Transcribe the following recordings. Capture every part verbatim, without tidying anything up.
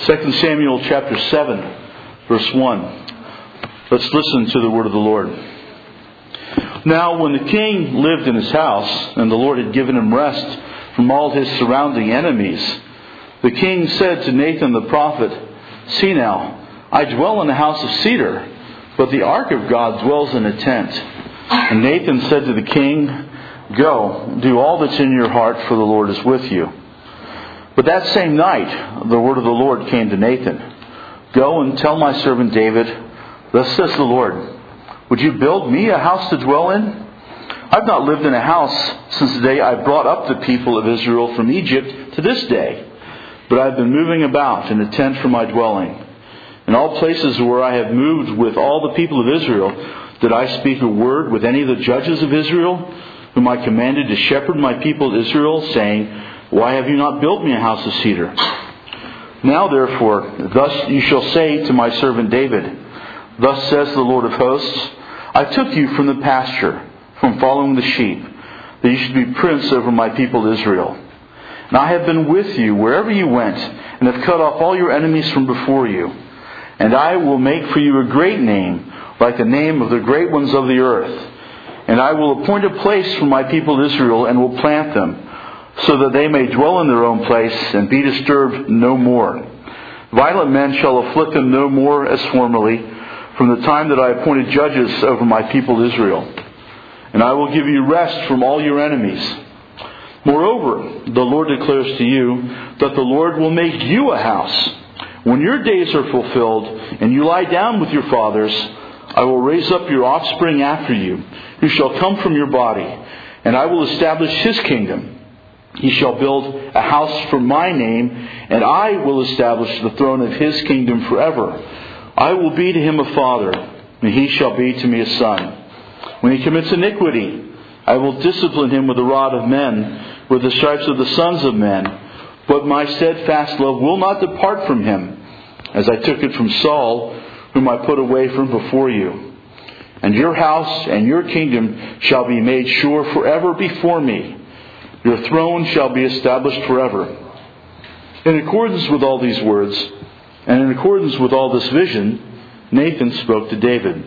Second Samuel chapter seven, verse one. Let's listen to the word of the Lord. Now when the king lived in his house, and the Lord had given him rest from all his surrounding enemies, the king said to Nathan the prophet, "See now, I dwell in a house of cedar, but the ark of God dwells in a tent." And Nathan said to the king, "Go, do all that's in your heart, for the Lord is with you." But that same night, the word of the Lord came to Nathan. "Go and tell my servant David, thus says the Lord, would you build me a house to dwell in? I've not lived in a house since the day I brought up the people of Israel from Egypt to this day, but I've been moving about in a tent for my dwelling. In all places where I have moved with all the people of Israel, did I speak a word with any of the judges of Israel, whom I commanded to shepherd my people Israel, saying, why have you not built me a house of cedar? Now therefore, thus you shall say to my servant David, thus says the Lord of hosts, I took you from the pasture, from following the sheep, that you should be prince over my people Israel. And I have been with you wherever you went, and have cut off all your enemies from before you. And I will make for you a great name, like the name of the great ones of the earth. And I will appoint a place for my people Israel, and will plant them, so that they may dwell in their own place, and be disturbed no more. Violent men shall afflict them no more as formerly, from the time that I appointed judges over my people Israel. And I will give you rest from all your enemies. Moreover, the Lord declares to you that the Lord will make you a house. When your days are fulfilled, and you lie down with your fathers, I will raise up your offspring after you, who shall come from your body, and I will establish his kingdom. He shall build a house for my name, and I will establish the throne of his kingdom forever. I will be to him a father, and he shall be to me a son. When he commits iniquity, I will discipline him with the rod of men, with the stripes of the sons of men. But my steadfast love will not depart from him, as I took it from Saul, whom I put away from before you. And your house and your kingdom shall be made sure forever before me. Your throne shall be established forever. In accordance with all these words, and in accordance with all this vision, Nathan spoke to David.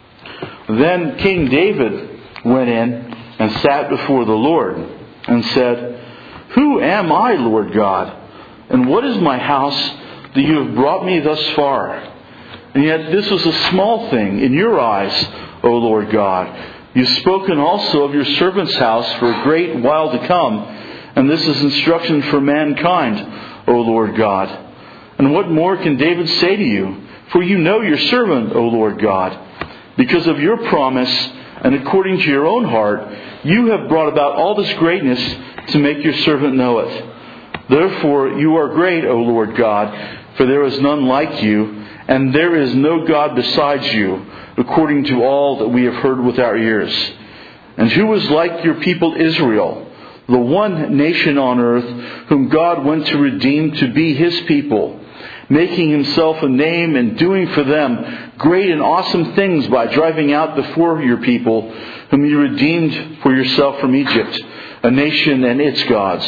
Then King David went in and sat before the Lord, and said, who am I, Lord God? And what is my house that you have brought me thus far? And yet this was a small thing in your eyes, O Lord God. You've spoken also of your servant's house for a great while to come, and this is instruction for mankind, O Lord God. And what more can David say to you? For you know your servant, O Lord God. Because of your promise, and according to your own heart, you have brought about all this greatness to make your servant know it. Therefore you are great, O Lord God, for there is none like you, and there is no God besides you, according to all that we have heard with our ears. And who is like your people Israel, the one nation on earth whom God went to redeem to be his people, making himself a name and doing for them great and awesome things by driving out before your people, whom you redeemed for yourself from Egypt, a nation and its gods.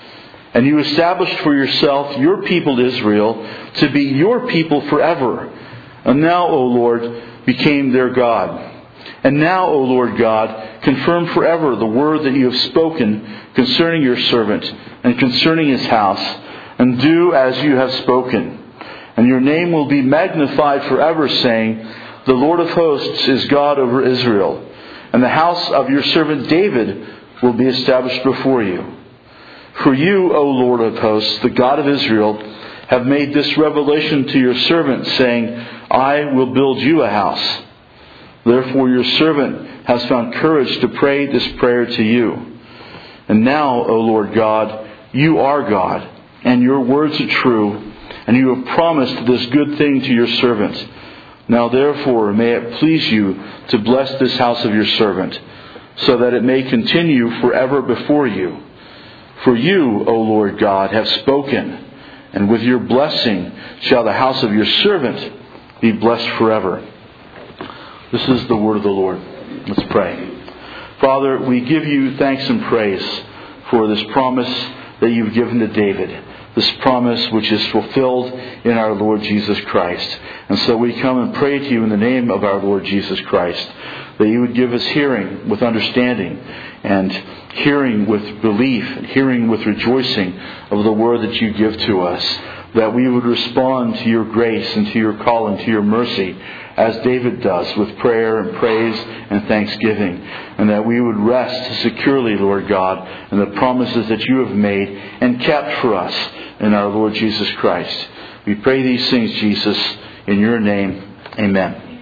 And you established for yourself your people Israel to be your people forever. And now, O Lord, became their God. And now, O Lord God, confirm forever the word that you have spoken concerning your servant and concerning his house, and do as you have spoken. And your name will be magnified forever, saying, the Lord of hosts is God over Israel. And the house of your servant David will be established before you. For you, O Lord of hosts, the God of Israel, have made this revelation to your servant, saying, I will build you a house. Therefore your servant has found courage to pray this prayer to you. And now, O Lord God, you are God, and your words are true, and you have promised this good thing to your servant. Now therefore may it please you to bless this house of your servant, so that it may continue forever before you. For you, O Lord God, have spoken, and with your blessing shall the house of your servant be blessed forever. This is the word of the Lord. Let's pray. Father, we give you thanks and praise for this promise that you've given to David, this promise which is fulfilled in our Lord Jesus Christ. And so we come and pray to you in the name of our Lord Jesus Christ, that you would give us hearing with understanding, and hearing with belief, and hearing with rejoicing of the word that you give to us, that we would respond to your grace and to your call and to your mercy, as David does, with prayer and praise and thanksgiving, and that we would rest securely, Lord God, in the promises that you have made and kept for us in our Lord Jesus Christ. We pray these things, Jesus, in your name. Amen.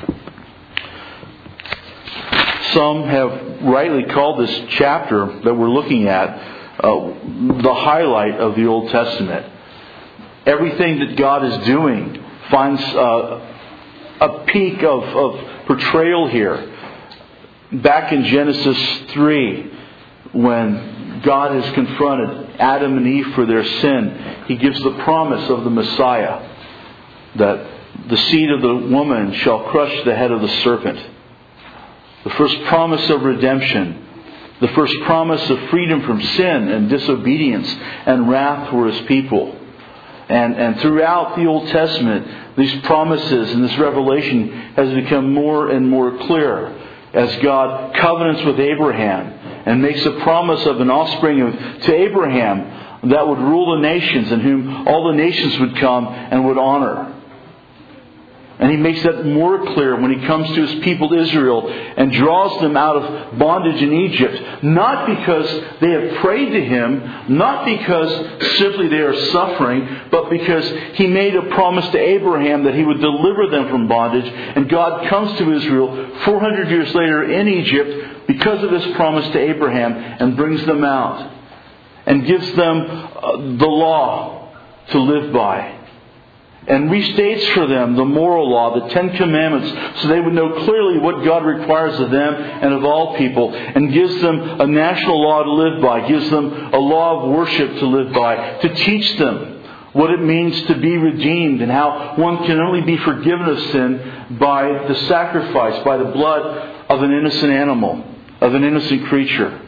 Some have rightly called this chapter that we're looking at uh, the highlight of the Old Testament. Everything that God is doing finds uh, a peak of, of portrayal here. Back in Genesis three, when God has confronted Adam and Eve for their sin, He gives the promise of the Messiah, that the seed of the woman shall crush the head of the serpent. The first promise of redemption. The first promise of freedom from sin and disobedience and wrath for His people. And, and throughout the Old Testament, these promises and this revelation has become more and more clear as God covenants with Abraham and makes a promise of an offspring of, to Abraham that would rule the nations, and whom all the nations would come and would honor. And He makes that more clear when He comes to His people Israel and draws them out of bondage in Egypt. Not because they have prayed to Him, not because simply they are suffering, but because He made a promise to Abraham that He would deliver them from bondage. And God comes to Israel four hundred years later in Egypt because of His promise to Abraham, and brings them out and gives them uh, the law to live by. And restates for them the moral law, the Ten Commandments, so they would know clearly what God requires of them and of all people. And gives them a national law to live by. Gives them a law of worship to live by. To teach them what it means to be redeemed, and how one can only be forgiven of sin by the sacrifice, by the blood of an innocent animal, of an innocent creature.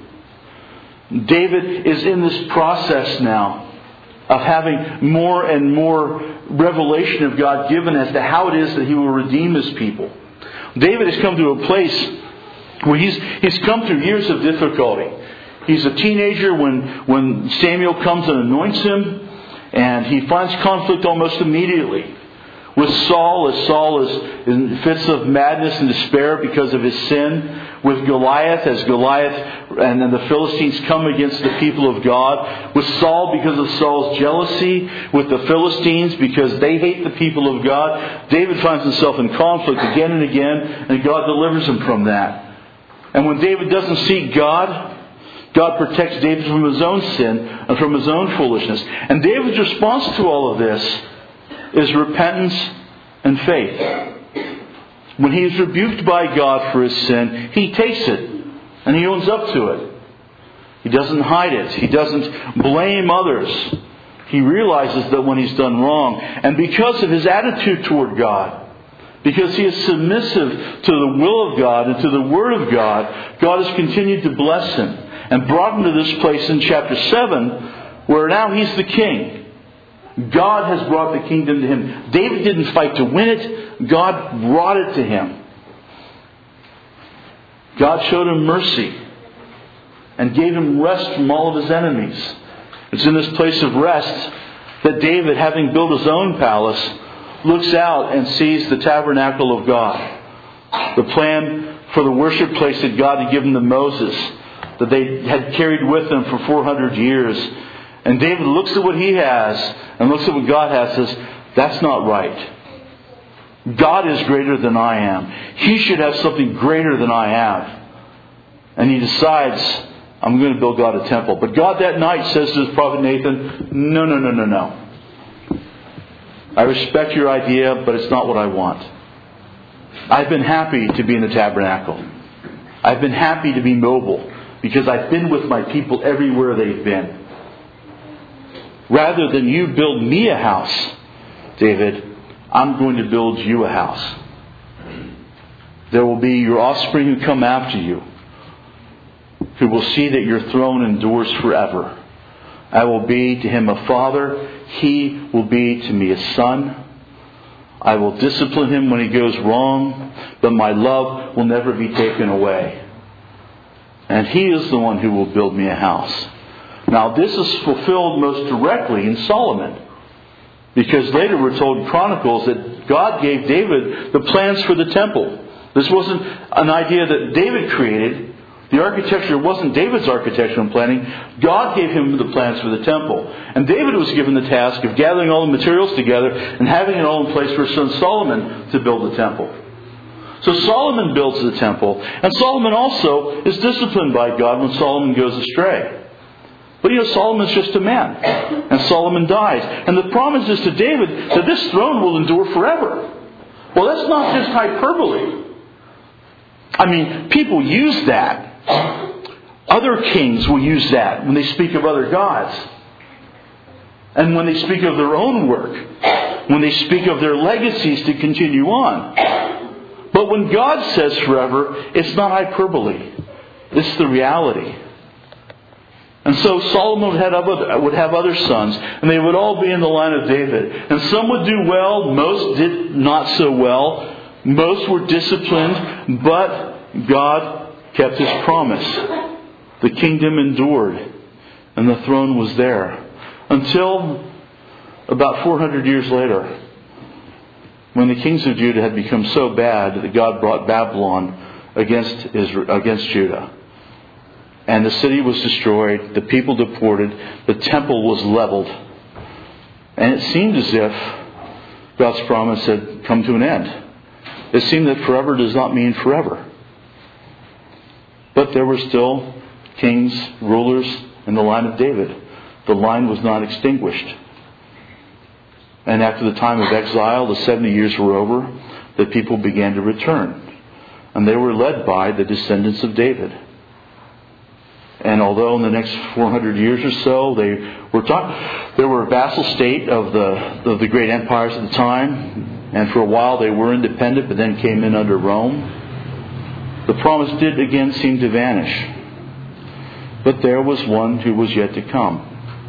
David is in this process now of having more and more revelation of God given as to how it is that He will redeem His people. David has come to a place where he's he's come through years of difficulty. He's a teenager when, when Samuel comes and anoints him, and he finds conflict almost immediately with Saul, as Saul is in fits of madness and despair because of his sin. With Goliath, as Goliath and then the Philistines come against the people of God. With Saul, because of Saul's jealousy. With the Philistines, because they hate the people of God. David finds himself in conflict again and again, and God delivers him from that. And when David doesn't seek God, God protects David from his own sin and from his own foolishness. And David's response to all of this is repentance and faith. When he is rebuked by God for his sin, he takes it and he owns up to it. He doesn't hide it. He doesn't blame others. He realizes that when he's done wrong, and because of his attitude toward God, because he is submissive to the will of God and to the Word of God, God has continued to bless him and brought him to this place in chapter seven, where now he's the king. God has brought the kingdom to him. David didn't fight to win it. God brought it to him. God showed him mercy and gave him rest from all of his enemies. It's in this place of rest that David, having built his own palace, looks out and sees the tabernacle of God. The plan for the worship place that God had given to Moses, that they had carried with them for four hundred years. And David looks at what he has and looks at what God has and says, that's not right. God is greater than I am. He should have something greater than I have. And he decides, I'm going to build God a temple. But God that night says to his prophet Nathan, no, no, no, no, no. I respect your idea, but it's not what I want. I've been happy to be in the tabernacle. I've been happy to be mobile because I've been with my people everywhere they've been. Rather than you build me a house, David, I'm going to build you a house. There will be your offspring who come after you, who will see that your throne endures forever. I will be to him a father. He will be to me a son. I will discipline him when he goes wrong, but my love will never be taken away. And he is the one who will build me a house. Now this is fulfilled most directly in Solomon. Because later we're told in Chronicles that God gave David the plans for the temple. This wasn't an idea that David created. The architecture wasn't David's architecture and planning. God gave him the plans for the temple. And David was given the task of gathering all the materials together and having it all in place for his son Solomon to build the temple. So Solomon builds the temple. And Solomon also is disciplined by God when Solomon goes astray. But you know, Solomon's just a man. And Solomon dies. And the promise is to David that this throne will endure forever. Well, that's not just hyperbole. I mean, people use that. Other kings will use that when they speak of other gods. And when they speak of their own work. When they speak of their legacies to continue on. But when God says forever, it's not hyperbole. It's the reality. And so Solomon would have, other, would have other sons, and they would all be in the line of David. And some would do well, most did not so well. Most were disciplined, but God kept His promise. The kingdom endured, and the throne was there. Until about four hundred years later, when the kings of Judah had become so bad that God brought Babylon against Israel, against Judah. And the city was destroyed, the people deported, the temple was leveled. And it seemed as if God's promise had come to an end. It seemed that forever does not mean forever. But there were still kings, rulers in the line of David. The line was not extinguished. And after the time of exile, the seventy years were over, the people began to return. And they were led by the descendants of David. And although in the next four hundred years or so they were taught, they were a vassal state of the of the great empires at the time, and for a while they were independent, but then came in under Rome, the promise did again seem to vanish. But there was one who was yet to come.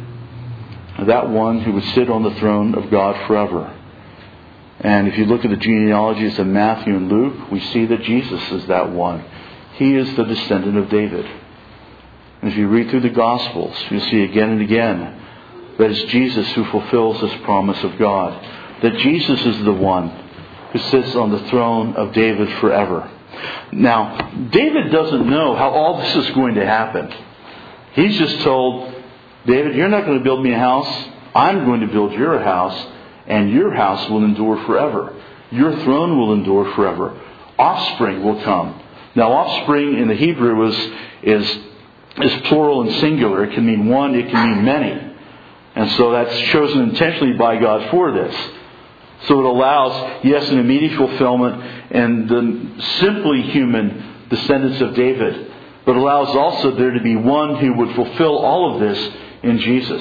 That one who would sit on the throne of God forever. And if you look at the genealogies of Matthew and Luke, we see that Jesus is that one. He is the descendant of David. And if you read through the Gospels, you'll see again and again that it's Jesus who fulfills this promise of God. That Jesus is the one who sits on the throne of David forever. Now, David doesn't know how all this is going to happen. He's just told, David, you're not going to build me a house. I'm going to build your house, and your house will endure forever. Your throne will endure forever. Offspring will come. Now, offspring in the Hebrew is is is plural and singular. It can mean one, it can mean many. And so that's chosen intentionally by God for this. So it allows, yes, an immediate fulfillment in the simply human descendants of David, but allows also there to be one who would fulfill all of this in Jesus.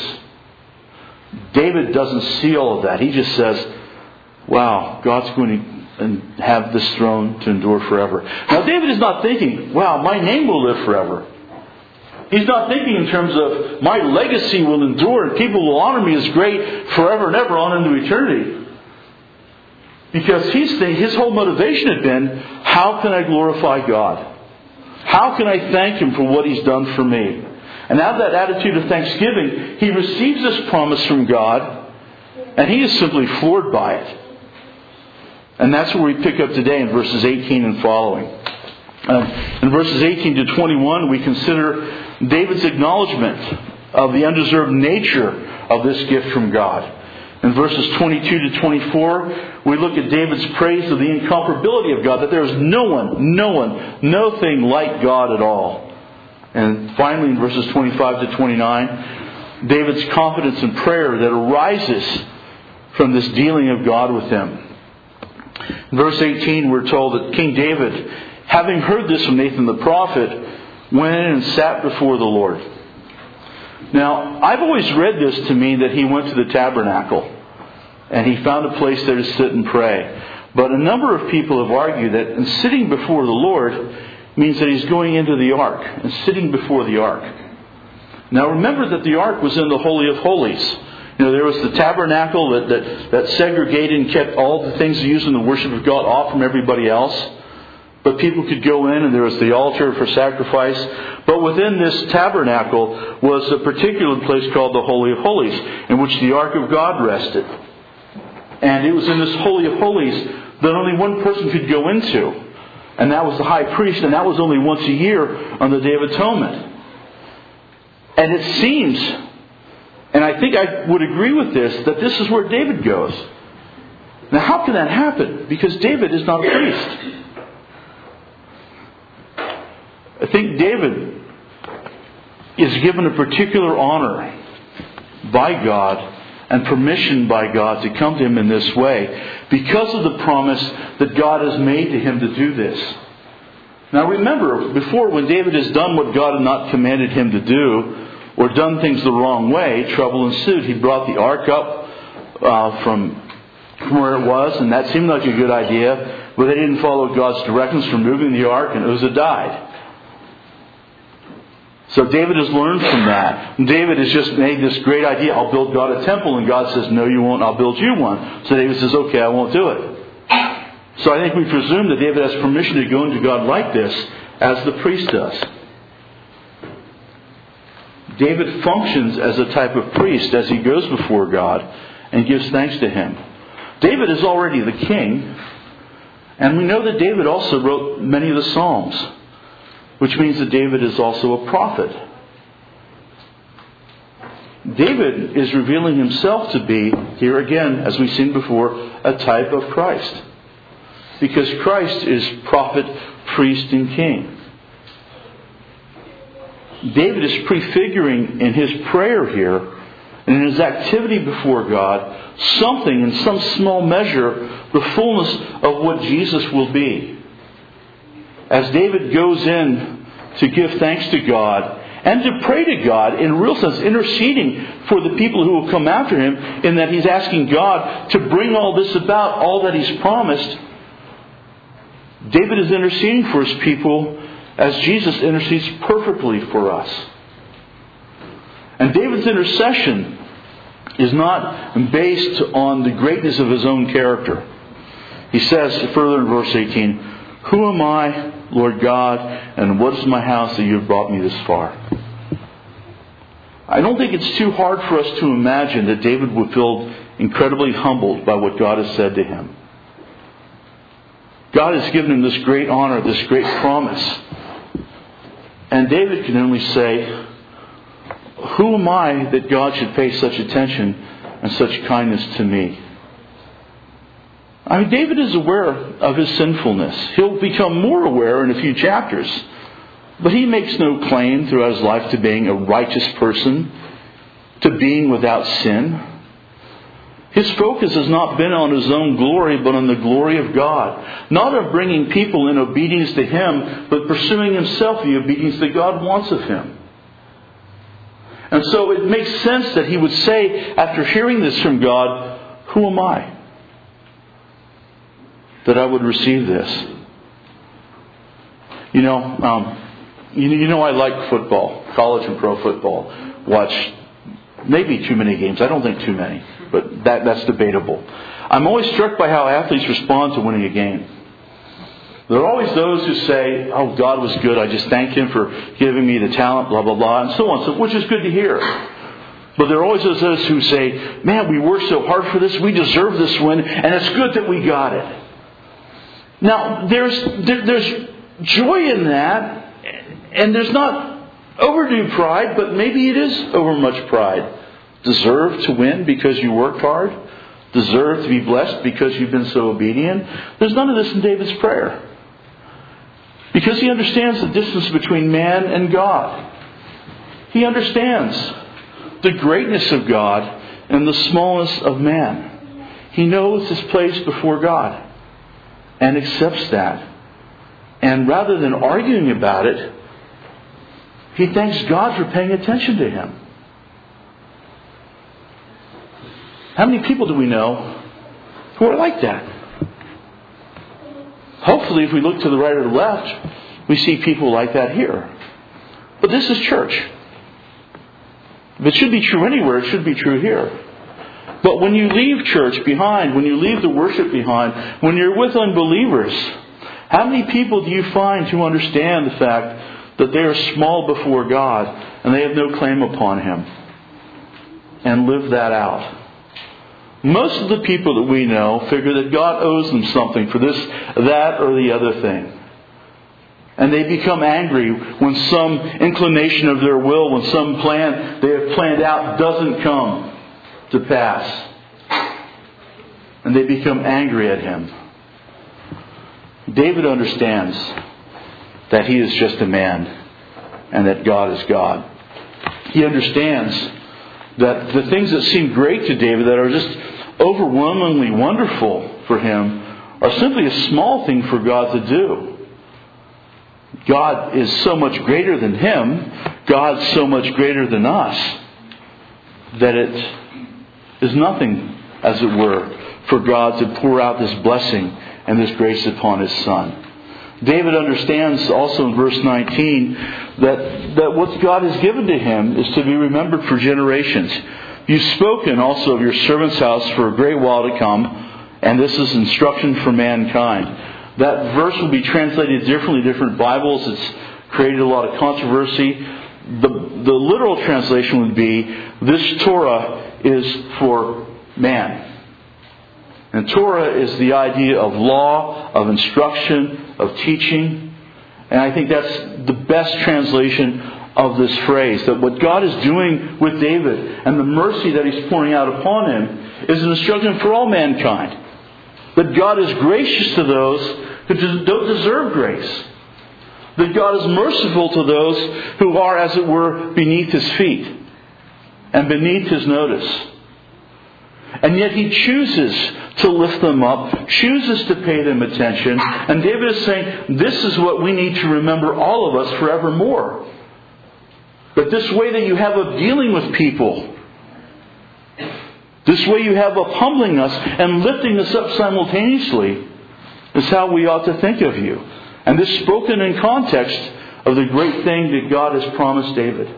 David doesn't see all of that. He just says, wow, God's going to have this throne to endure forever. Now David is not thinking, wow, my name will live forever. He's not thinking in terms of my legacy will endure and people will honor me as great forever and ever on into eternity. Because he's thinking, his whole motivation had been, how can I glorify God? How can I thank Him for what He's done for me? And out of that attitude of thanksgiving, he receives this promise from God, and he is simply floored by it. And that's where we pick up today in verses eighteen and following. Um, in verses eighteen to twenty-one, we consider David's acknowledgement of the undeserved nature of this gift from God. In verses twenty-two to twenty-four, we look at David's praise of the incomparability of God, that there is no one, no one, no thing like God at all. And finally, in verses twenty-five to twenty-nine, David's confidence in prayer that arises from this dealing of God with him. In verse eighteen, we're told that King David, having heard this from Nathan the prophet, went in and sat before the Lord. Now, I've always read this to mean that he went to the tabernacle and he found a place there to sit and pray. But a number of people have argued that in sitting before the Lord means that he's going into the ark and sitting before the ark. Now remember that the ark was in the Holy of Holies. You know, there was the tabernacle that, that, that segregated and kept all the things used in the worship of God off from everybody else. But people could go in, and there was the altar for sacrifice. But within this tabernacle was a particular place called the Holy of Holies, in which the ark of God rested. And it was in this Holy of Holies that only one person could go into. And that was the high priest, and that was only once a year on the Day of Atonement. And it seems, and I think I would agree with this, that this is where David goes. Now how can that happen? Because David is not a priest. I think David is given a particular honor by God and permission by God to come to him in this way because of the promise that God has made to him to do this. Now remember, before, when David has done what God had not commanded him to do, or done things the wrong way, trouble ensued. He brought the ark up uh, from, from where it was, and that seemed like a good idea, but they didn't follow God's directions for moving the ark, and Uzzah died. So David has learned from that. And David has just made this great idea, I'll build God a temple. And God says, no, you won't, I'll build you one. So David says, okay, I won't do it. So I think we presume that David has permission to go into God like this, as the priest does. David functions as a type of priest as he goes before God and gives thanks to Him. David is already the king. And we know that David also wrote many of the Psalms, which means that David is also a prophet. David is revealing himself to be, here again, as we've seen before, a type of Christ. Because Christ is prophet, priest, and king. David is prefiguring in his prayer here, and in his activity before God, something, in some small measure, the fullness of what Jesus will be. As David goes in to give thanks to God and to pray to God, in a real sense, interceding for the people who will come after him, in that he's asking God to bring all this about, all that he's promised. David is interceding for his people as Jesus intercedes perfectly for us. And David's intercession is not based on the greatness of his own character. He says further in verse eighteen, "Who am I, Lord God, and what is my house that you have brought me this far?" I don't think it's too hard for us to imagine that David would feel incredibly humbled by what God has said to him. God has given him this great honor, this great promise. And David can only say, who am I that God should pay such attention and such kindness to me? I mean, David is aware of his sinfulness. He'll become more aware in a few chapters. But he makes no claim throughout his life to being a righteous person, to being without sin. His focus has not been on his own glory, but on the glory of God. Not of bringing people in obedience to Him, but pursuing himself the obedience that God wants of him. And so it makes sense that he would say, after hearing this from God, who am I that I would receive this? You know, um, you, you know I like football, college and pro football. Watch maybe too many games. I don't think too many. But that, that's debatable. I'm always struck by how athletes respond to winning a game. There are always those who say, oh, God was good. I just thank Him for giving me the talent, blah, blah, blah, and so on, so, which is good to hear. But there are always those who say, man, we worked so hard for this. We deserve this win, and it's good that we got it. Now, there's there, there's joy in that, and there's not overdue pride, but maybe it is overmuch pride. Deserve to win because you worked hard? Deserve to be blessed because you've been so obedient? There's none of this in David's prayer. Because he understands the distance between man and God. He understands the greatness of God and the smallness of man. He knows his place before God and accepts that. And rather than arguing about it, he thanks God for paying attention to him. How many people do we know who are like that? Hopefully, if we look to the right or the left, we see people like that here. But this is church. If it should be true anywhere, it should be true here. But when you leave church behind, when you leave the worship behind, when you're with unbelievers, how many people do you find who understand the fact that they are small before God and they have no claim upon Him, and live that out? Most of the people that we know figure that God owes them something for this, that, or the other thing. And they become angry when some inclination of their will, when some plan they have planned out doesn't come to pass. And they become angry at Him. David understands that he is just a man and that God is God. He understands that the things that seem great to David, that are just overwhelmingly wonderful for him, are simply a small thing for God to do. God is so much greater than him, God's so much greater than us, that it is nothing, as it were, for God to pour out this blessing and this grace upon His Son. David understands also in verse nineteen that, that what God has given to him is to be remembered for generations. You've spoken also of your servant's house for a great while to come, and this is instruction for mankind. That verse will be translated differently in different Bibles. It's created a lot of controversy. The, the literal translation would be, this Torah is for man. And Torah is the idea of law, of instruction, of teaching. And I think that's the best translation of this phrase. That what God is doing with David and the mercy that He's pouring out upon him is an instruction for all mankind. That God is gracious to those who don't deserve grace. That God is merciful to those who are, as it were, beneath His feet and beneath His notice. And yet He chooses to lift them up, chooses to pay them attention. And David is saying, this is what we need to remember, all of us, forevermore. That this way that you have of dealing with people, this way you have of humbling us and lifting us up simultaneously, is how we ought to think of you. And this spoken in context of the great thing that God has promised David.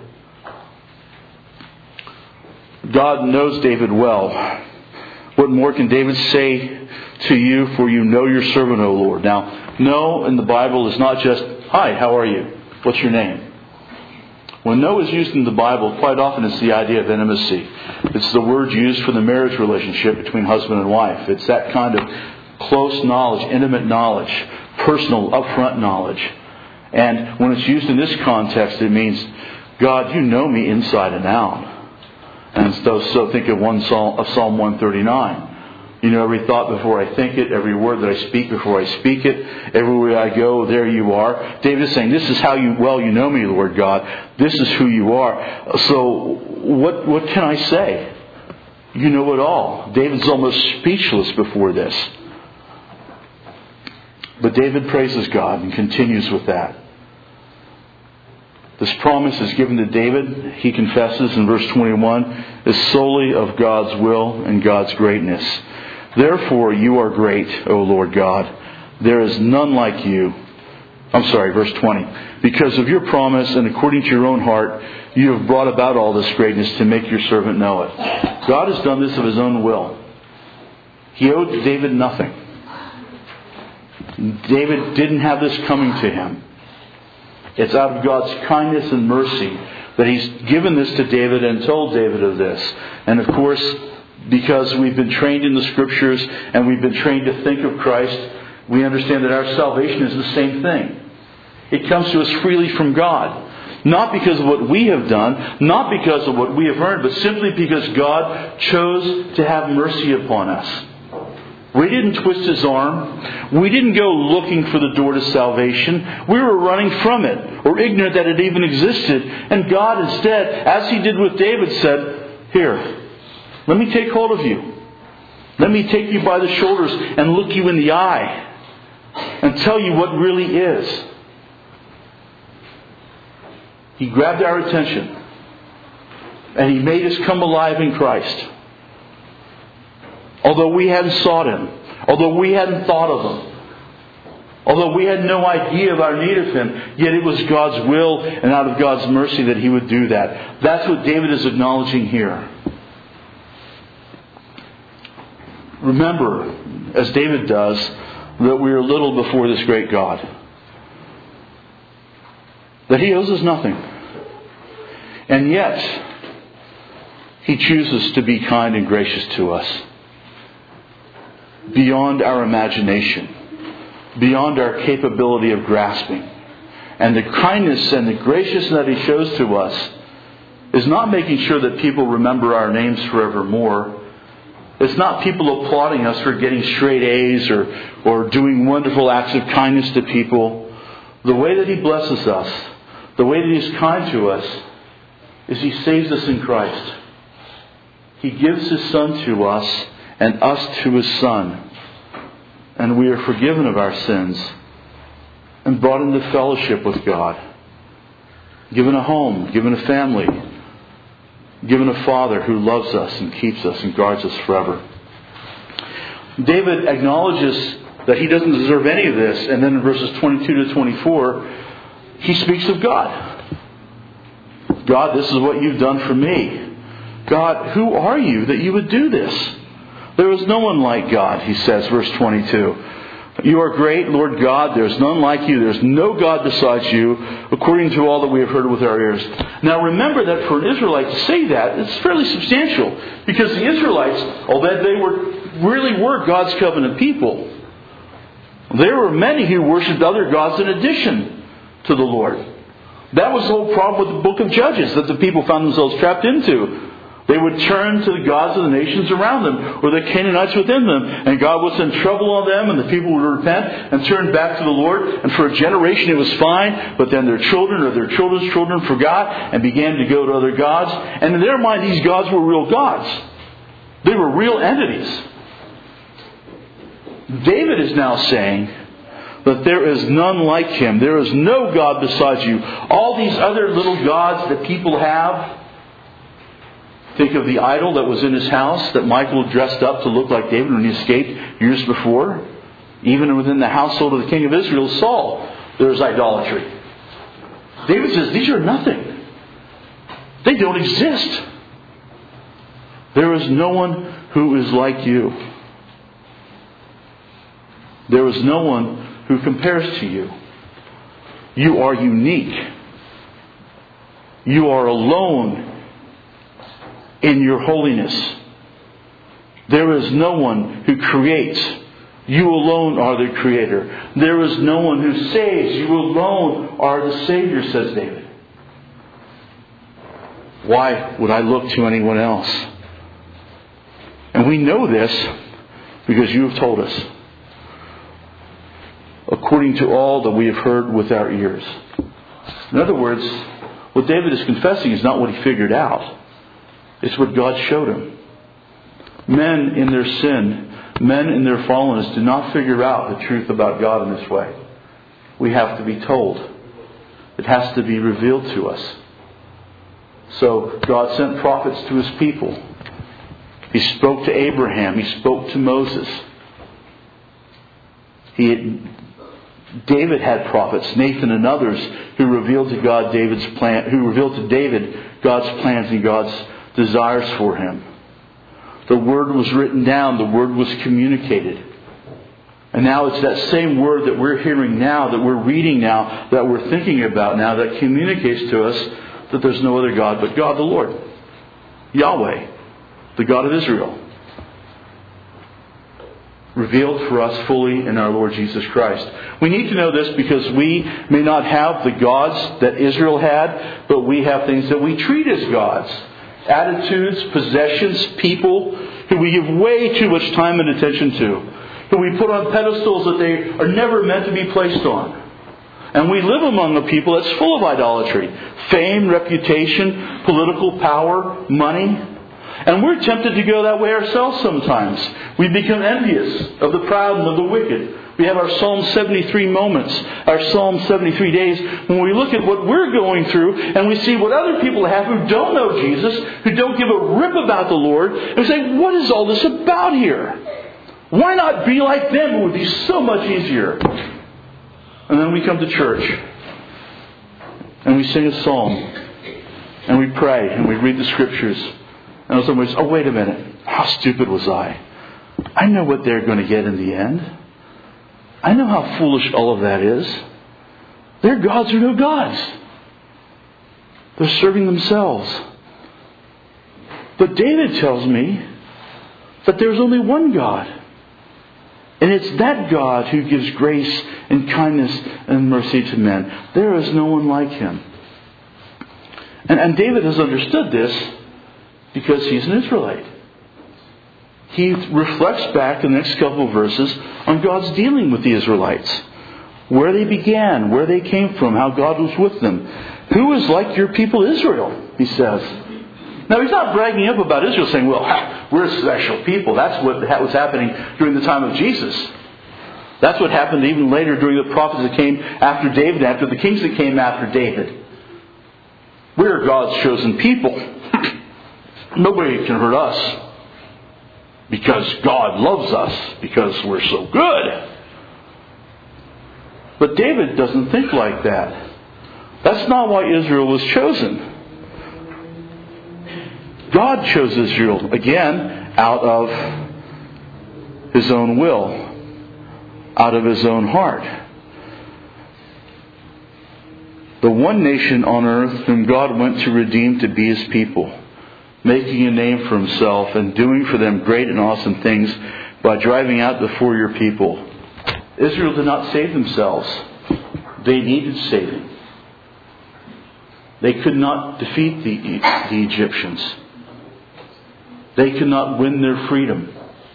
God knows David well. What more can David say to you? For you know your servant, O Lord. Now, know in the Bible is not just, hi, how are you? What's your name? When know is used in the Bible, quite often it's the idea of intimacy. It's the word used for the marriage relationship between husband and wife. It's that kind of close knowledge, intimate knowledge, personal, upfront knowledge. And when it's used in this context, it means, God, you know me inside and out. And so, so think of one Psalm, of Psalm one thirty-nine. You know every thought before I think it, every word that I speak before I speak it, everywhere I go, there you are. David is saying, this is how you well you know me, Lord God. This is who you are. So what what can I say? You know it all. David's almost speechless before this. But David praises God and continues with that. This promise is given to David, he confesses in verse twenty-one, is solely of God's will and God's greatness. Therefore you are great, O Lord God. There is none like you. I'm sorry, verse twenty. Because of your promise and according to your own heart, you have brought about all this greatness to make your servant know it. God has done this of His own will. He owed David nothing. David didn't have this coming to him. It's out of God's kindness and mercy that He's given this to David and told David of this. And of course, because we've been trained in the Scriptures and we've been trained to think of Christ, we understand that our salvation is the same thing. It comes to us freely from God. Not because of what we have done, not because of what we have earned, but simply because God chose to have mercy upon us. We didn't twist His arm. We didn't go looking for the door to salvation. We were running from it, or ignorant that it even existed. And God instead, as He did with David, said, here, let me take hold of you. Let me take you by the shoulders and look you in the eye and tell you what really is. He grabbed our attention and He made us come alive in Christ. Although we hadn't sought Him, although we hadn't thought of Him, Although we had no idea of our need of Him, yet it was God's will and out of God's mercy that He would do that. That's what David is acknowledging here. Remember, as David does, that we are little before this great God. That He owes us nothing. And yet, He chooses to be kind and gracious to us. Beyond our imagination. Beyond our capability of grasping. And the kindness and the graciousness that He shows to us is not making sure that people remember our names forevermore. It's not people applauding us for getting straight A's or, or doing wonderful acts of kindness to people. The way that He blesses us, the way that He is kind to us, is He saves us in Christ. He gives His Son to us and us to His Son. And we are forgiven of our sins and brought into fellowship with God. Given a home, given a family, given a Father who loves us and keeps us and guards us forever. David acknowledges that he doesn't deserve any of this, and then in verses twenty-two to twenty-four, he speaks of God. God, this is what you've done for me. God, who are you that you would do this? There is no one like God, he says, verse twenty-two. You are great, Lord God. There is none like you. There is no God besides you, according to all that we have heard with our ears. Now remember that for an Israelite to say that, it's fairly substantial. Because the Israelites, although they were really were God's covenant people, there were many who worshipped other gods in addition to the Lord. That was the whole problem with the book of Judges that the people found themselves trapped into. They would turn to the gods of the nations around them, or the Canaanites within them, and God would send trouble on them, and the people would repent and turn back to the Lord. And for a generation it was fine, but then their children or their children's children forgot and began to go to other gods. And in their mind, these gods were real gods. They were real entities. David is now saying that there is none like Him. There is no God besides you. All these other little gods that people have. Think of the idol that was in his house that Michal dressed up to look like David when he escaped years before. Even within the household of the king of Israel, Saul, there is idolatry. David says, these are nothing. They don't exist. There is no one who is like you. There is no one who compares to you. You are unique. You are alone in your holiness. There is no one who creates. You alone are the Creator. There is no one who saves. You alone are the Savior, says David. Why would I look to anyone else? And we know this because you have told us. According to all that we have heard with our ears. In other words, what David is confessing is not what he figured out. It's what God showed him. Men in their sin, men in their fallenness, do not figure out the truth about God in this way. We have to be told. It has to be revealed to us. So God sent prophets to His people. He spoke to Abraham. He spoke to Moses. He had, David had prophets, Nathan and others, who revealed to God David's plan, who revealed to David God's plans and God's desires for him. The Word was written down. The Word was communicated. And now it's that same Word that we're hearing now, that we're reading now, that we're thinking about now, that communicates to us that there's no other God but God the Lord. Yahweh, the God of Israel. Revealed for us fully in our Lord Jesus Christ. We need to know this because we may not have the gods that Israel had, but we have things that we treat as gods. Attitudes, possessions, people who we give way too much time and attention to. Who we put on pedestals that they are never meant to be placed on. And we live among a people that's full of idolatry. Fame, reputation, political power, money. And we're tempted to go that way ourselves sometimes. We become envious of the proud and of the wicked. We have our Psalm seventy-three moments, our Psalm seventy-three days, when we look at what we're going through and we see what other people have who don't know Jesus, who don't give a rip about the Lord, and we say, what is all this about here? Why not be like them? It would be so much easier. And then we come to church. And we sing a psalm. And we pray. And we read the Scriptures. And somebody says, oh, wait a minute. How stupid was I? I know what they're going to get in the end. I know how foolish all of that is. Their gods are no gods. They're serving themselves. But David tells me that there's only one God. And it's that God who gives grace and kindness and mercy to men. There is no one like Him. And, and David has understood this because he's an Israelite. He reflects back in the next couple of verses on God's dealing with the Israelites. Where they began, where they came from, how God was with them. Who is like your people Israel, he says. Now, he's not bragging up about Israel saying, well, we're a special people. That's what was happening during the time of Jesus. That's what happened even later during the prophets that came after David, after the kings that came after David. We're God's chosen people. Nobody can hurt us because God loves us, because we're so good. But David doesn't think like that. That's not why Israel was chosen. God chose Israel, again, out of His own will, out of His own heart. The one nation on earth whom God went to redeem to be His people, making a name for Himself and doing for them great and awesome things by driving out the four-year people. Israel did not save themselves. They needed saving. They could not defeat the, the Egyptians. They could not win their freedom.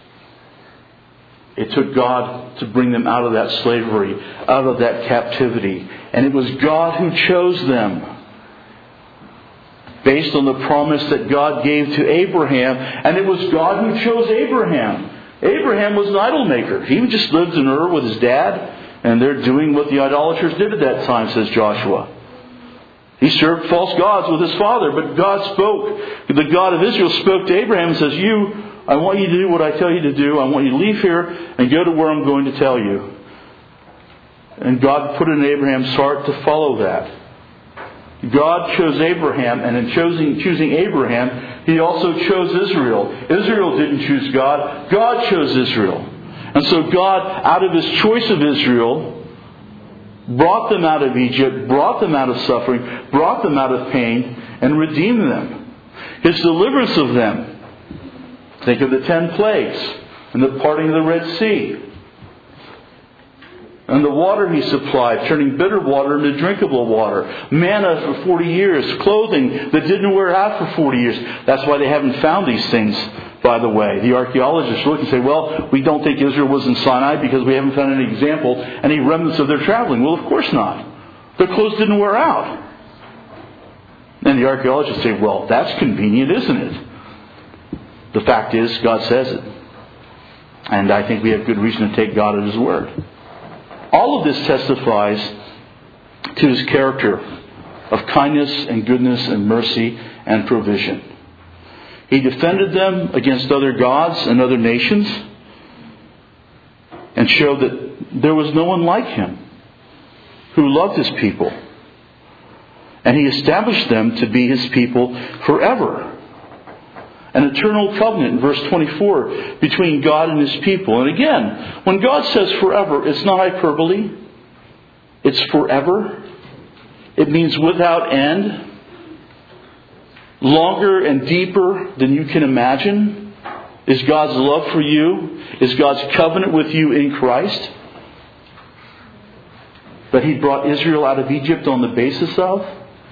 It took God to bring them out of that slavery, out of that captivity. And it was God who chose them, based on the promise that God gave to Abraham. And it was God who chose Abraham. Abraham was an idol maker. He just lived in Ur with his dad, and they're doing what the idolaters did at that time, says Joshua. He served false gods with his father, but God spoke. The God of Israel spoke to Abraham and says, you, I want you to do what I tell you to do. I want you to leave here and go to where I'm going to tell you. And God put it in Abraham's heart to follow that. God chose Abraham, and in choosing, choosing Abraham, He also chose Israel. Israel didn't choose God. God chose Israel. And so God, out of His choice of Israel, brought them out of Egypt, brought them out of suffering, brought them out of pain, and redeemed them. His deliverance of them. Think of the ten plagues and the parting of the Red Sea. And the water He supplied, turning bitter water into drinkable water. Manna for forty years. Clothing that didn't wear out for forty years. That's why they haven't found these things, by the way. The archaeologists look and say, well, we don't think Israel was in Sinai because we haven't found any example, any remnants of their traveling. Well, of course not. Their clothes didn't wear out. And the archaeologists say, well, that's convenient, isn't it? The fact is, God says it. And I think we have good reason to take God at His word. All of this testifies to His character of kindness and goodness and mercy and provision. He defended them against other gods and other nations and showed that there was no one like Him who loved His people. And He established them to be His people forever. An eternal covenant in verse twenty-four between God and His people. And again, when God says forever, it's not hyperbole. It's forever. It means without end. Longer and deeper than you can imagine is God's love for you. Is God's covenant with you in Christ. That He brought Israel out of Egypt on the basis of.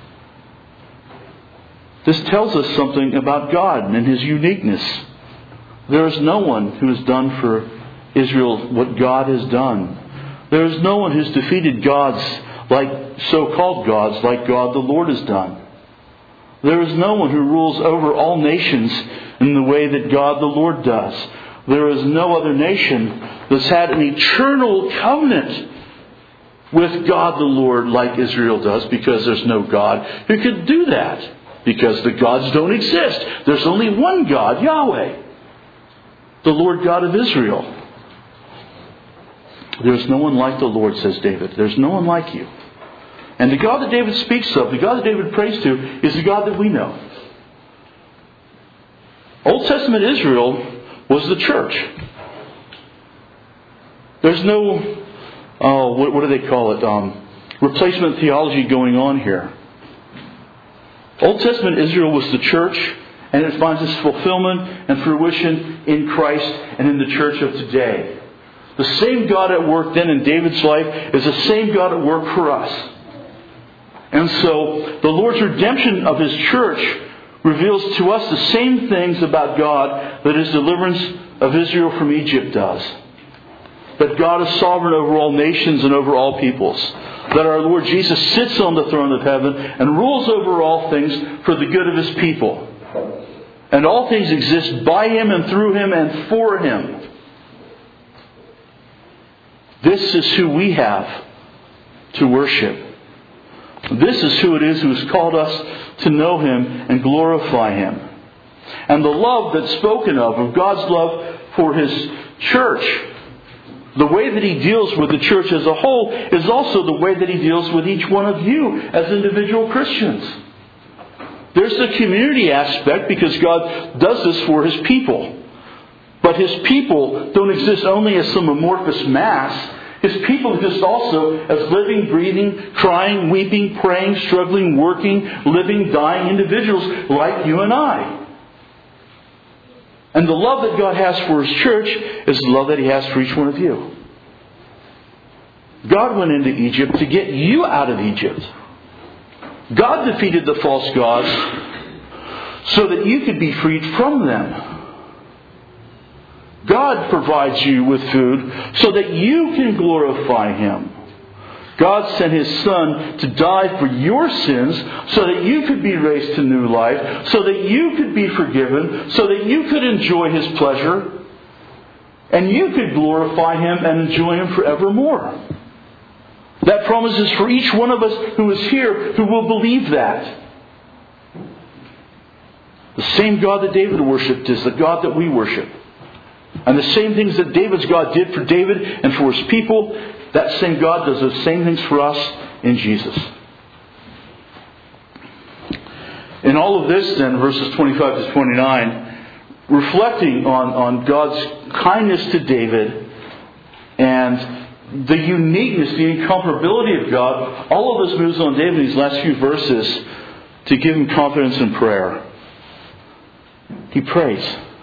This tells us something about God and His uniqueness. There is no one who has done for Israel what God has done. There is no one who's defeated gods like so-called gods like God the Lord has done. There is no one who rules over all nations in the way that God the Lord does. There is no other nation that's had an eternal covenant with God the Lord like Israel does, because there's no God who could do that. Because the gods don't exist. There's only one God, Yahweh. The Lord God of Israel. There's no one like the Lord, says David. There's no one like you. And the God that David speaks of, the God that David prays to, is the God that we know. Old Testament Israel was the church. There's no, oh, what, what do they call it? Um, replacement theology going on here. Old Testament Israel was the church, and it finds its fulfillment and fruition in Christ and in the church of today. The same God at work then in David's life is the same God at work for us. And so the Lord's redemption of His church reveals to us the same things about God that His deliverance of Israel from Egypt does. That God is sovereign over all nations and over all peoples. That our Lord Jesus sits on the throne of heaven and rules over all things for the good of His people. And all things exist by Him and through Him and for Him. This is who we have to worship. This is who it is who has called us to know Him and glorify Him. And the love that's spoken of, of God's love for His church, the way that He deals with the church as a whole is also the way that He deals with each one of you as individual Christians. There's the community aspect because God does this for His people. But His people don't exist only as some amorphous mass. His people exist also as living, breathing, crying, weeping, praying, struggling, working, living, dying individuals like you and I. And the love that God has for His church is the love that He has for each one of you. God went into Egypt to get you out of Egypt. God defeated the false gods so that you could be freed from them. God provides you with food so that you can glorify Him. God sent His Son to die for your sins so that you could be raised to new life, so that you could be forgiven, so that you could enjoy His pleasure, and you could glorify Him and enjoy Him forevermore. That promise is for each one of us who is here who will believe that. The same God that David worshipped is the God that we worship. And the same things that David's God did for David and for His people, that same God does those same things for us in Jesus. In all of this then, verses twenty-five to twenty-nine, reflecting on, on God's kindness to David and the uniqueness, the incomparability of God, all of this moves on David in these last few verses to give him confidence in prayer. He prays.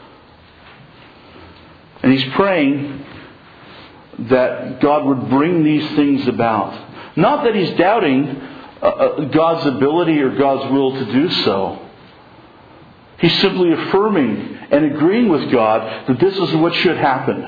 And he's praying that God would bring these things about. Not that he's doubting uh, God's ability or God's will to do so. He's simply affirming and agreeing with God that this is what should happen.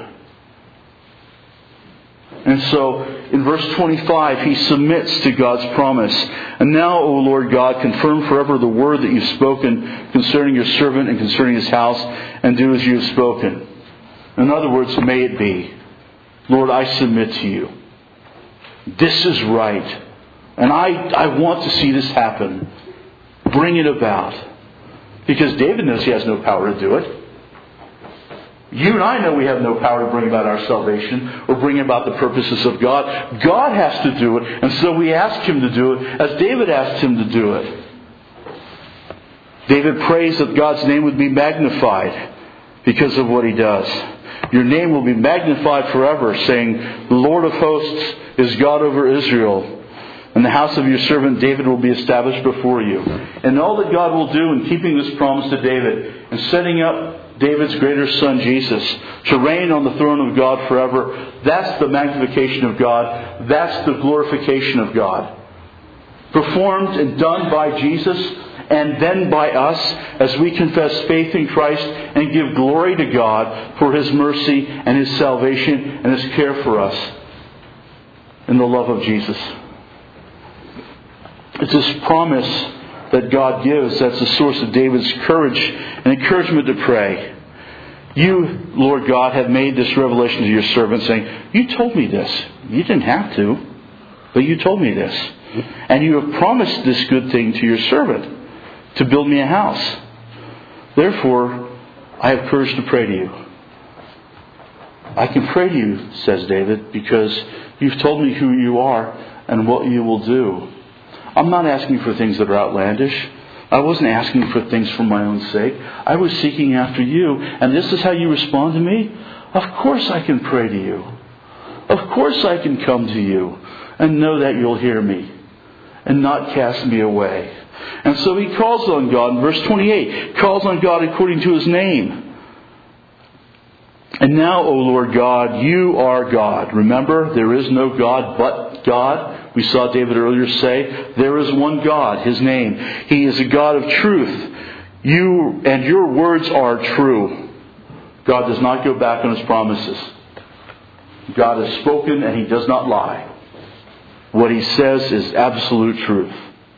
And so, in verse twenty-five, he submits to God's promise. And now, O Lord God, confirm forever the word that you've spoken concerning your servant and concerning his house, and do as you have spoken. In other words, may it be. Lord, I submit to you. This is right. And I, I want to see this happen. Bring it about. Because David knows he has no power to do it. You and I know we have no power to bring about our salvation or bring about the purposes of God. God has to do it. And so we ask Him to do it as David asked Him to do it. David prays that God's name would be magnified because of what He does. Your name will be magnified forever, saying, the Lord of hosts is God over Israel. And the house of your servant David will be established before you. And all that God will do in keeping this promise to David and setting up David's greater son Jesus to reign on the throne of God forever, that's the magnification of God. That's the glorification of God. Performed and done by Jesus and then by us as we confess faith in Christ and give glory to God for His mercy and His salvation and His care for us in the love of Jesus. It's this promise that God gives that's the source of David's courage and encouragement to pray. You, Lord God, have made this revelation to your servant, saying, you told me this. You didn't have to, but you told me this. And you have promised this good thing to your servant, to build me a house. Therefore, I have courage to pray to you. I can pray to you, says David, because you've told me who you are and what you will do. I'm not asking for things that are outlandish. I wasn't asking for things for my own sake. I was seeking after you. And this is how you respond to me? Of course I can pray to you. Of course I can come to you and know that you'll hear me and not cast me away. And so he calls on God in verse twenty-eight. Calls on God according to his name. And now, O Lord God, you are God. Remember, there is no God but God. We saw David earlier say, there is one God, his name. He is a God of truth. You and your words are true. God does not go back on his promises. God has spoken and he does not lie. What he says is absolute truth.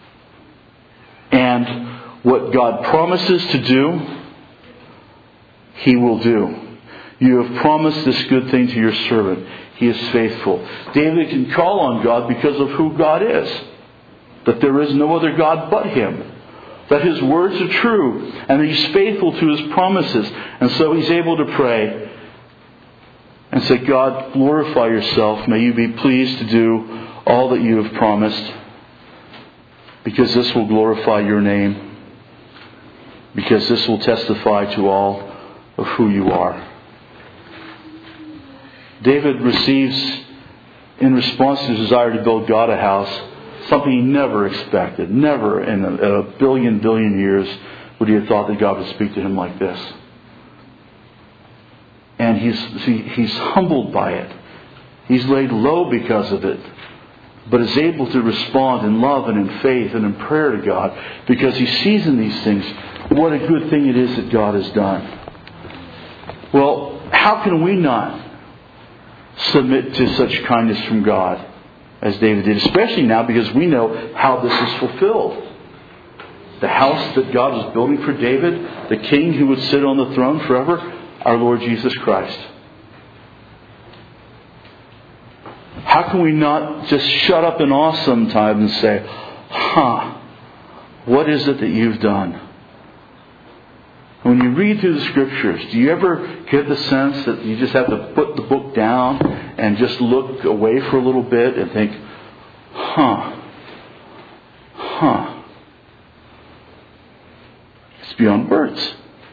And what God promises to do, he will do. You have promised this good thing to your servant. He is faithful. David can call on God because of who God is. That there is no other God but him. That his words are true. And that he's faithful to his promises. And so he's able to pray and say, God, glorify yourself. May you be pleased to do all that you have promised. Because this will glorify your name. Because this will testify to all of who you are. David receives, in response to his desire to build God a house, something he never expected. Never in a, a billion, billion years would he have thought that God would speak to him like this. And he's, he, he's humbled by it. He's laid low because of it. But is able to respond in love and in faith and in prayer to God because he sees in these things what a good thing it is that God has done. Well, how can we not submit to such kindness from God as David did? Especially now because we know how this is fulfilled. The house that God was building for David, the king who would sit on the throne forever, our Lord Jesus Christ. How can we not just shut up in awe sometimes and say, huh, what is it that you've done? When you read through the Scriptures, do you ever get the sense that you just have to put the book down and just look away for a little bit and think, huh, huh. It's beyond words.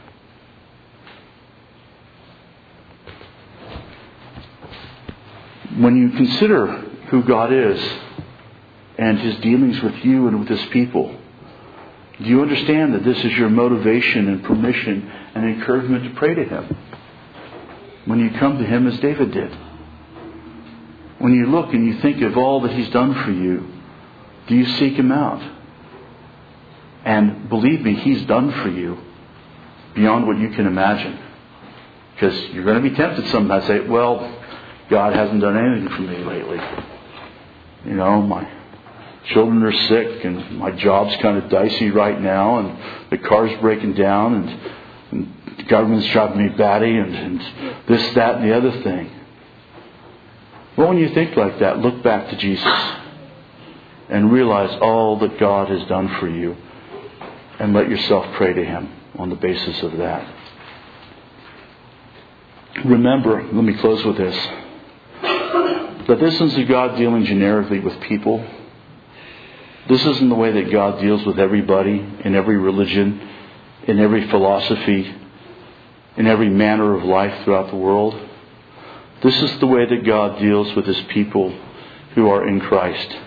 When you consider who God is and his dealings with you and with his people, do you understand that this is your motivation and permission and encouragement to pray to him? When you come to him as David did. When you look and you think of all that he's done for you, do you seek him out? And believe me, he's done for you beyond what you can imagine. Because you're going to be tempted sometimes to say, well, God hasn't done anything for me lately. You know, my children are sick and my job's kind of dicey right now and the car's breaking down and, and the government's driving me batty and, and this, that, and the other thing. Well, when you think like that, look back to Jesus and realize all that God has done for you and let yourself pray to him on the basis of that. Remember, let me close with this, that this isn't God dealing generically with people. This isn't the way that God deals with everybody in every religion, in every philosophy, in every manner of life throughout the world. This is the way that God deals with his people who are in Christ.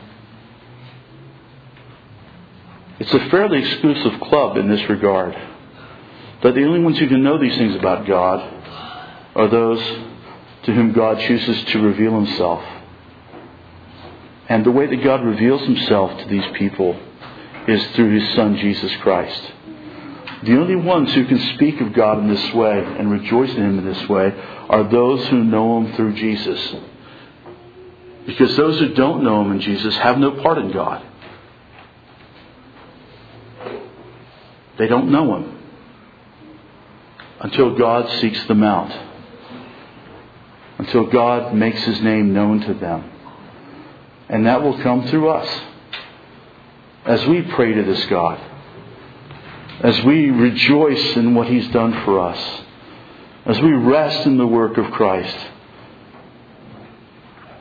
It's a fairly exclusive club in this regard. That the only ones who can know these things about God are those to whom God chooses to reveal himself. And the way that God reveals himself to these people is through his Son, Jesus Christ. The only ones who can speak of God in this way and rejoice in him in this way are those who know him through Jesus. Because those who don't know him in Jesus have no part in God. They don't know him until God seeks them out. Until God makes his name known to them. And that will come through us. As we pray to this God. As we rejoice in what he's done for us. As we rest in the work of Christ.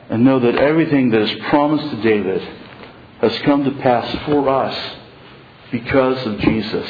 and know that everything that is promised to David has come to pass for us because of Jesus,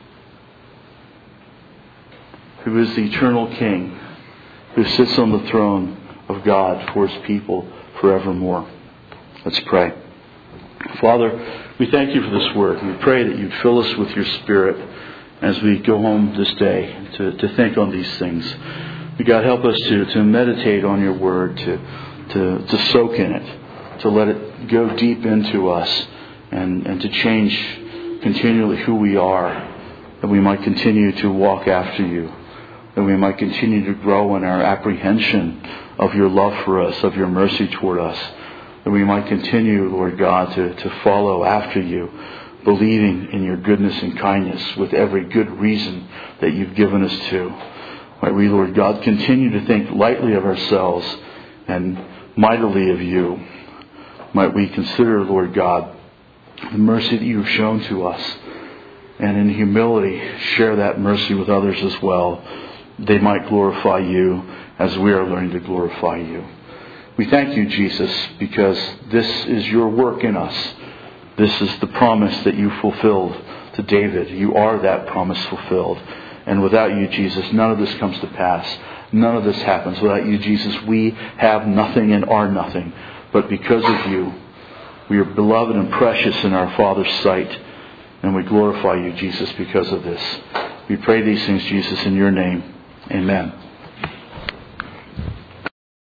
who is the eternal King, who sits on the throne of God for His people forevermore. Let's pray. Father, we thank You for this word. We pray that You'd fill us with Your Spirit as we go home this day to, to think on these things. May God help us to, to meditate on Your word, to, to, to soak in it, to let it go deep into us, and, and to change continually who we are, that we might continue to walk after You, that we might continue to grow in our apprehension of Your love for us, of Your mercy toward us, that we might continue, Lord God, to, to follow after You, believing in Your goodness and kindness with every good reason that You've given us to. Might we, Lord God, continue to think lightly of ourselves and mightily of You. Might we consider, Lord God, the mercy that You've shown to us, and in humility share that mercy with others as well. They might glorify You as we are learning to glorify You. We thank You, Jesus, because this is Your work in us. This is the promise that You fulfilled to David. You are that promise fulfilled. And without You, Jesus, none of this comes to pass. None of this happens. Without You, Jesus, we have nothing and are nothing. But because of You, we are beloved and precious in our Father's sight. And we glorify You, Jesus, because of this. We pray these things, Jesus, in Your name. Amen.